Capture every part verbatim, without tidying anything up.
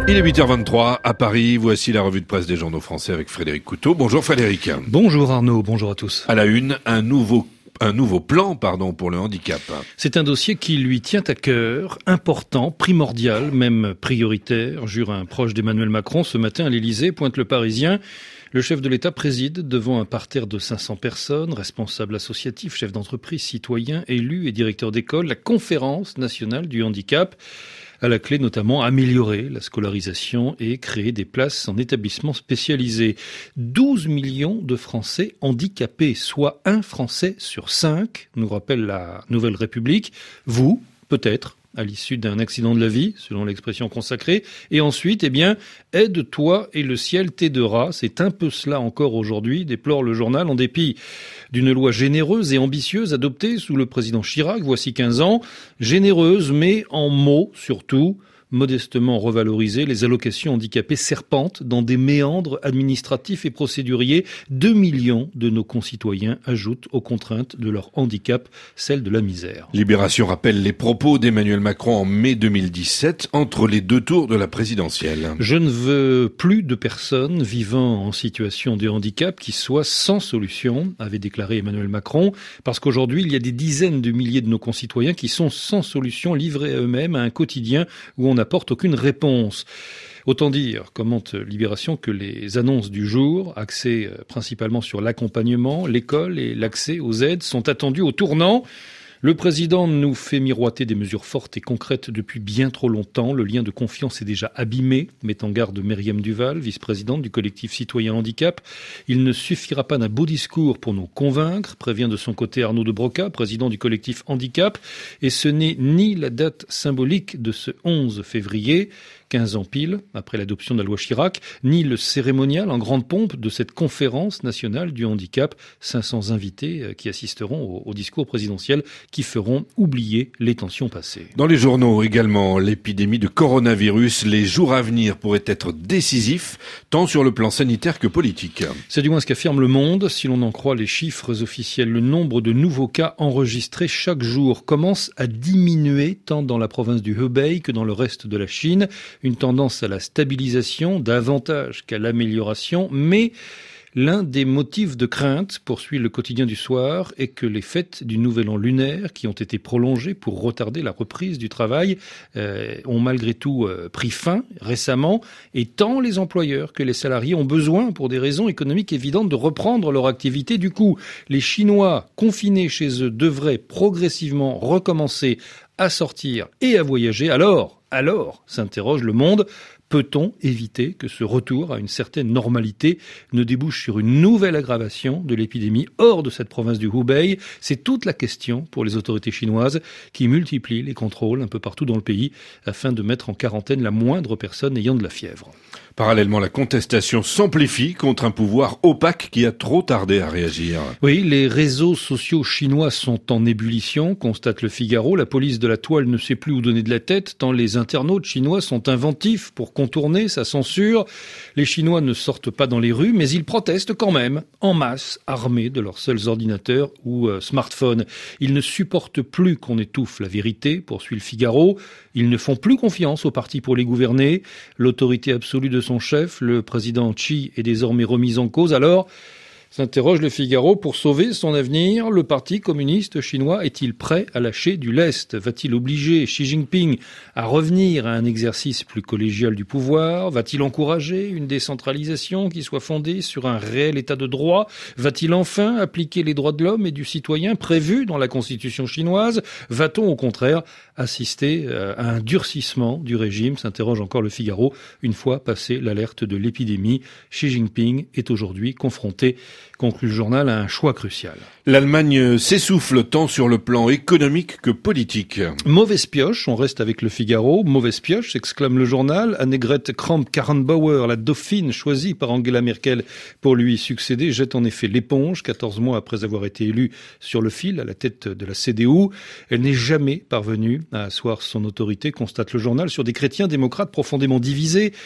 Il est huit heures vingt-trois à Paris, voici la revue de presse des journaux français avec Frédéric Couteau. Bonjour Frédéric. Bonjour Arnaud, bonjour à tous. À la une, un nouveau Un nouveau plan, pardon, pour le handicap. C'est un dossier qui lui tient à cœur, important, primordial, même prioritaire, jure un proche d'Emmanuel Macron. Ce matin à l'Élysée, pointe le Parisien. Le chef de l'État préside devant un parterre de cinq cents personnes, responsables associatifs, chefs d'entreprise, citoyens, élus et directeurs d'école, la conférence nationale du handicap. À la clé notamment améliorer la scolarisation et créer des places en établissements spécialisés. douze millions de Français handicapés, soit un Français sur cinq, nous rappelle la Nouvelle République. Vous, peut-être, à l'issue d'un accident de la vie, selon l'expression consacrée. Et ensuite, eh bien, aide-toi et le ciel t'aidera. C'est un peu cela encore aujourd'hui, déplore le journal, en dépit d'une loi généreuse et ambitieuse adoptée sous le président Chirac, voici quinze ans. Généreuse, mais en mots surtout. Modestement revalorisées, les allocations handicapées serpentent dans des méandres administratifs et procéduriers. Deux millions de nos concitoyens ajoutent aux contraintes de leur handicap celle de la misère. Libération rappelle les propos d'Emmanuel Macron en mai deux mille dix-sept, entre les deux tours de la présidentielle. Je ne veux plus de personnes vivant en situation de handicap qui soient sans solution, avait déclaré Emmanuel Macron, parce qu'aujourd'hui, il y a des dizaines de milliers de nos concitoyens qui sont sans solution, livrés à eux-mêmes à un quotidien où on n'apporte aucune réponse. Autant dire, commente Libération, que les annonces du jour, axées principalement sur l'accompagnement, l'école et l'accès aux aides, sont attendues au tournant. Le président nous fait miroiter des mesures fortes et concrètes depuis bien trop longtemps. Le lien de confiance est déjà abîmé, met en garde Myriam Duval, vice-présidente du collectif Citoyen Handicap. Il ne suffira pas d'un beau discours pour nous convaincre, prévient de son côté Arnaud de Broca, président du collectif Handicap. Et ce n'est ni la date symbolique de ce onze février, quinze ans pile, après l'adoption de la loi Chirac, ni le cérémonial en grande pompe de cette conférence nationale du handicap. cinq cents invités qui assisteront au, au discours présidentiel qui feront oublier les tensions passées. Dans les journaux également, l'épidémie de coronavirus, les jours à venir pourraient être décisifs, tant sur le plan sanitaire que politique. C'est du moins ce qu'affirme Le Monde. Si l'on en croit les chiffres officiels, le nombre de nouveaux cas enregistrés chaque jour commence à diminuer, tant dans la province du Hubei que dans le reste de la Chine. Une tendance à la stabilisation davantage qu'à l'amélioration, mais l'un des motifs de crainte, poursuit le quotidien du soir, est que les fêtes du Nouvel An lunaire, qui ont été prolongées pour retarder la reprise du travail, euh, ont malgré tout euh, pris fin récemment, et tant les employeurs que les salariés ont besoin, pour des raisons économiques évidentes, de reprendre leur activité. Du coup, les Chinois confinés chez eux devraient progressivement recommencer à sortir et à voyager. Alors, alors, s'interroge Le Monde, peut-on éviter que ce retour à une certaine normalité ne débouche sur une nouvelle aggravation de l'épidémie hors de cette province du Hubei? C'est toute la question pour les autorités chinoises qui multiplient les contrôles un peu partout dans le pays afin de mettre en quarantaine la moindre personne ayant de la fièvre. Parallèlement, la contestation s'amplifie contre un pouvoir opaque qui a trop tardé à réagir. Oui, les réseaux sociaux chinois sont en ébullition, constate Le Figaro. La police de la toile ne sait plus où donner de la tête, tant les internautes chinois sont inventifs pour contourner sa censure. Les Chinois ne sortent pas dans les rues, mais ils protestent quand même, en masse, armés de leurs seuls ordinateurs ou euh, smartphones. Ils ne supportent plus qu'on étouffe la vérité, poursuit Le Figaro. Ils ne font plus confiance au parti pour les gouverner. L'autorité absolue de son chef, le président Xi, est désormais remise en cause. Alors, s'interroge Le Figaro, pour sauver son avenir, le parti communiste chinois est-il prêt à lâcher du lest? Va-t-il obliger Xi Jinping à revenir à un exercice plus collégial du pouvoir? Va-t-il encourager une décentralisation qui soit fondée sur un réel état de droit? Va-t-il enfin appliquer les droits de l'homme et du citoyen prévus dans la constitution chinoise? Va-t-on au contraire assister à un durcissement du régime? S'interroge encore Le Figaro. Une fois passé l'alerte de l'épidémie, Xi Jinping est aujourd'hui confronté, conclut le journal, à un choix crucial. L'Allemagne s'essouffle tant sur le plan économique que politique. Mauvaise pioche, on reste avec Le Figaro. Mauvaise pioche, s'exclame le journal. Annegret Kramp-Karrenbauer, la dauphine choisie par Angela Merkel pour lui succéder, jette en effet l'éponge, quatorze mois après avoir été élue sur le fil à la tête de la C D U. Elle n'est jamais parvenue à asseoir son autorité, constate le journal, sur des chrétiens démocrates profondément divisés.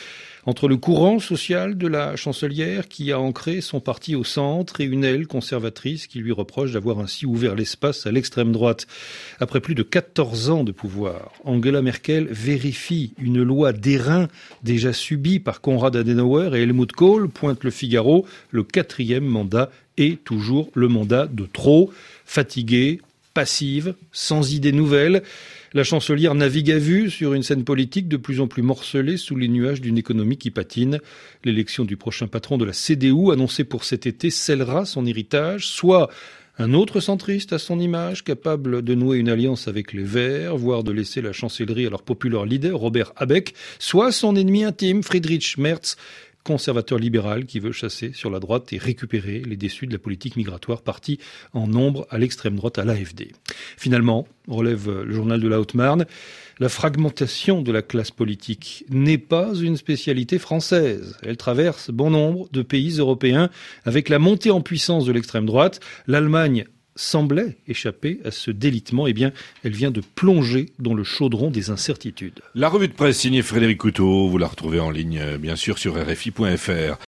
entre le courant social de la chancelière qui a ancré son parti au centre et une aile conservatrice qui lui reproche d'avoir ainsi ouvert l'espace à l'extrême droite. Après plus de quatorze ans de pouvoir, Angela Merkel vérifie une loi d'airain déjà subie par Konrad Adenauer et Helmut Kohl, pointe le Figaro. Le quatrième mandat est toujours le mandat de trop, fatiguée, passive, sans idées nouvelles. La chancelière navigue à vue sur une scène politique de plus en plus morcelée sous les nuages d'une économie qui patine. L'élection du prochain patron de la C D U, annoncée pour cet été, scellera son héritage, soit un autre centriste à son image, capable de nouer une alliance avec les Verts, voire de laisser la chancellerie à leur populaire leader, Robert Habeck, soit son ennemi intime, Friedrich Merz, conservateur libéral qui veut chasser sur la droite et récupérer les déçus de la politique migratoire partis en nombre à l'extrême droite à l'A F D. Finalement, relève le journal de la Haute-Marne, la fragmentation de la classe politique n'est pas une spécialité française. Elle traverse bon nombre de pays européens avec la montée en puissance de l'extrême droite. L'Allemagne semblait échapper à ce délitement, eh bien, elle vient de plonger dans le chaudron des incertitudes. La revue de presse signée Frédéric Couteau, vous la retrouvez en ligne, bien sûr, sur R F I point F R.